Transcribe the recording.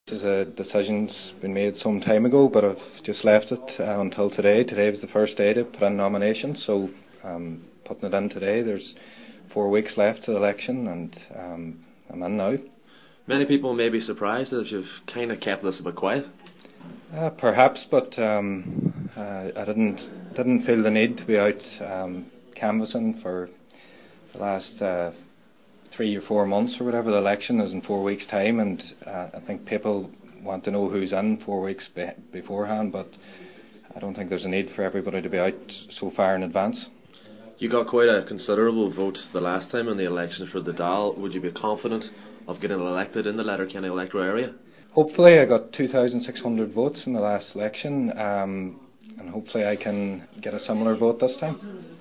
A decision's been made some time ago, but I've just left it until today. Today was the first day to put in nominations, so putting it in today. There's 4 weeks left to the election, and I'm in now. Many people may be surprised that you've kind of kept this a bit quiet. Perhaps, but I didn't feel the need to be out canvassing for the last 3 or 4 months or whatever. The election is in 4 weeks' time, and I think people want to know who's in 4 weeks beforehand, but I don't think there's a need for everybody to be out so far in advance. You got quite a considerable vote the last time in the election for the Dáil. Would you be confident of getting elected in the Letterkenny electoral area? Hopefully. I got 2,600 votes in the last election, and hopefully I can get a similar vote this time.